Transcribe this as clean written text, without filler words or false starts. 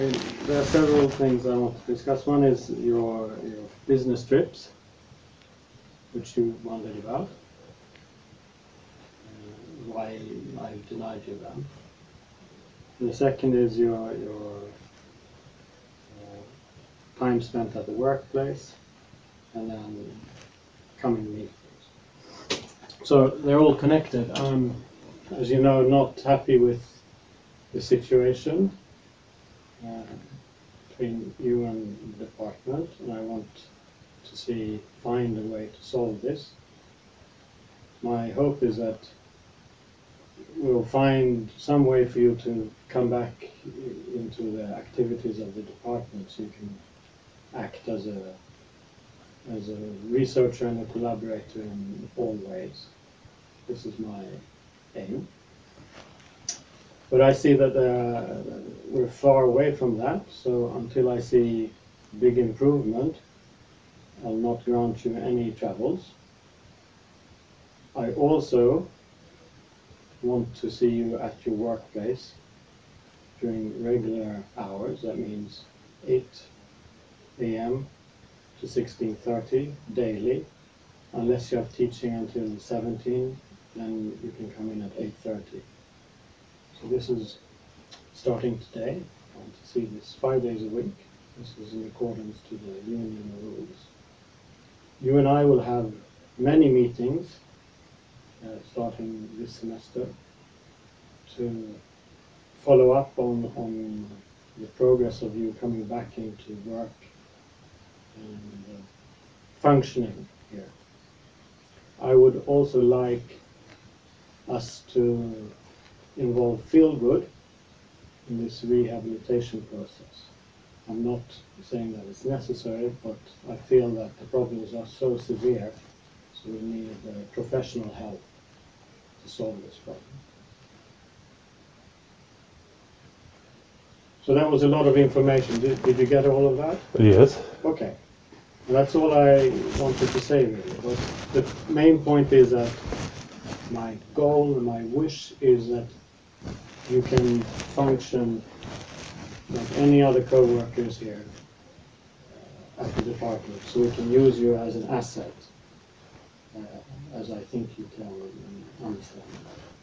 There are several things I want to discuss. One is your business trips, which you wondered about, why I denied you them. And the second is your time spent at the workplace, and then coming meetings. So they're all connected. I'm, as you know, not happy with the situation between you and the department, and I want to find a way to solve this. My hope is that we'll find some way for you to come back into the activities of the department, so you can act as a researcher and a collaborator in all ways. This is my aim. But I see that we're far away from that, so until I see big improvement, I'll not grant you any travels. I also want to see you at your workplace during regular hours. That means 8 a.m. to 16:30 daily. Unless you have teaching until 17, then you can come in at 8:30. So this is starting today. I want to see this 5 days a week. This is in accordance to the union rules. You and I will have many meetings starting this semester to follow up on the progress of you coming back into work and functioning here. I would also like us to involve Feelgood in this rehabilitation process. I'm not saying that it's necessary, but I feel that the problems are so severe, so we need professional help to solve this problem. So that was a lot of information. Did you get all of that? Yes. Okay. And that's all I wanted to say really. But the main point is that my goal and my wish is that you can function like any other co-workers here at the department, so we can use you as an asset, as I think you can understand.